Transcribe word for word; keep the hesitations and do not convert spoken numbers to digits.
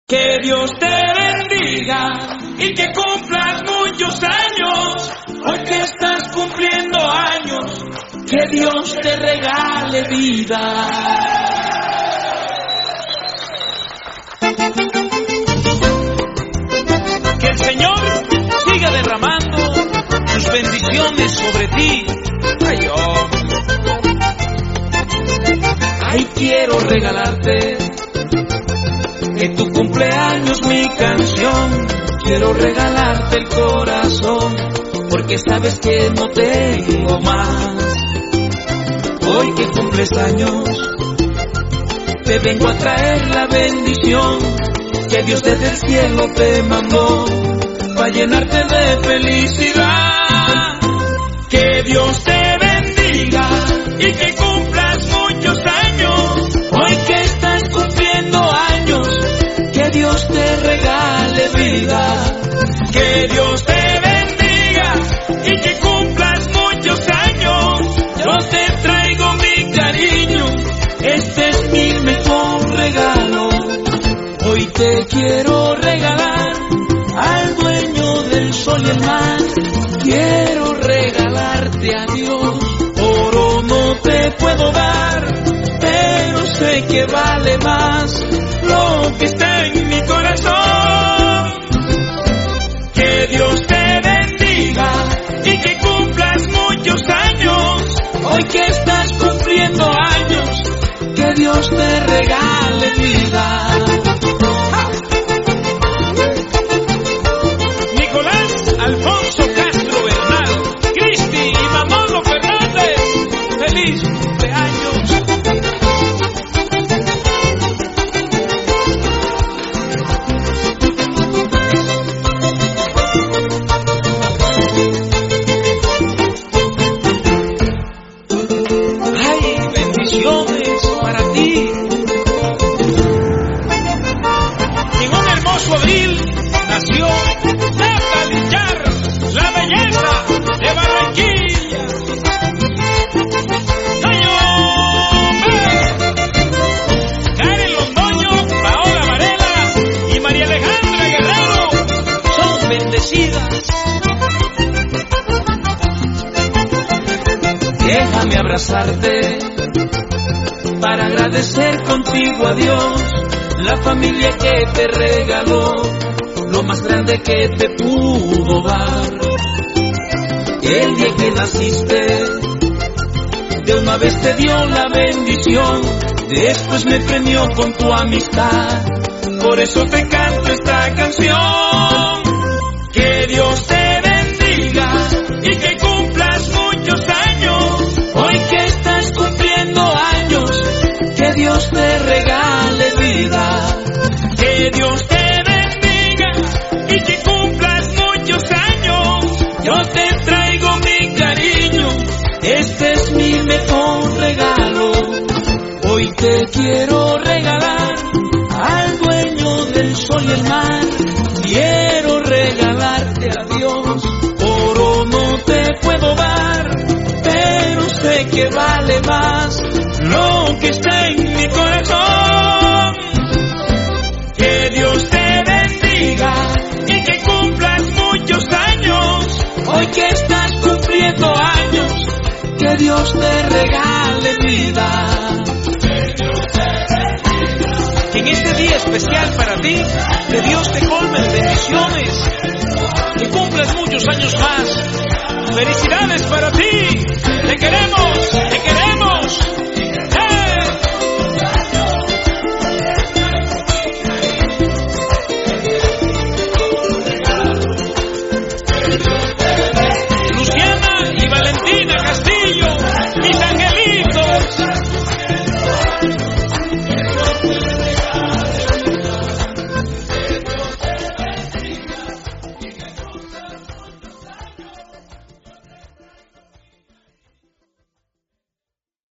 Que Dios te bendiga y que cumplas muchos años. Hoy que estás cumpliendo años, que Dios te regale vida. Que el Señor siga derramando sus bendiciones sobre ti. Ay, oh. Ay, quiero regalarte en tu cumpleaños mi canción. Quiero regalarte el corazón, porque sabes que no tengo más. Hoy que cumples años, te vengo a traer la bendición que Dios desde el cielo te mandó, para llenarte de felicidad. Que Dios te bendiga y que cumplas muchos años. Hoy que estás cumpliendo años, que Dios te regale vida. Que Dios te bendiga y que cumplas muchos años. Yo te traigo mi cariño, este es mi mejor regalo. Hoy te quiero regalar al dueño del sol y el mar. Quiero regalarte a Dios. Oro no te puedo dar, pero sé que vale más lo que está en mi corazón. Que Dios te bendiga y que cumplas muchos años. Hoy que estás cumpliendo años, que Dios te regale vida. Nicolás Alfonso Castro Bernal, Cristi y Manolo Fernández, feliz cumpleaños. Ay, bendiciones para ti. En un hermoso abril nació Natalie Char, la belleza de Barranquilla. ¡Ay, hombre! Karen Londoño, Paola Varela y María Alejandra Guerrero son bendecidas. Déjame abrazarte para agradecer contigo a Dios la familia que te regaló, lo más grande que te pudo dar. El día que naciste, de una vez te dio la bendición, después me premió con tu amistad. Por eso te canto esta canción. Que Dios te bendiga y que cumplas muchos años. Hoy que estás cumpliendo años, que Dios te regale vida. Que Dios te bendiga y que cumplas muchos años. Yo te traigo mi cariño, este es mi mejor regalo. Hoy te quiero regalar al dueño del sol y el mar. Quiero regalarte a Dios. Oro no te puedo dar, pero sé que vale más lo que está en mi corazón. Que Dios te bendiga y que cumplas muchos años. Hoy que estás cumpliendo años, que Dios te regale vida. Que en este día especial para ti, que Dios te colme de bendiciones, que cumplas muchos años más. Felicidades para ti, te queremos.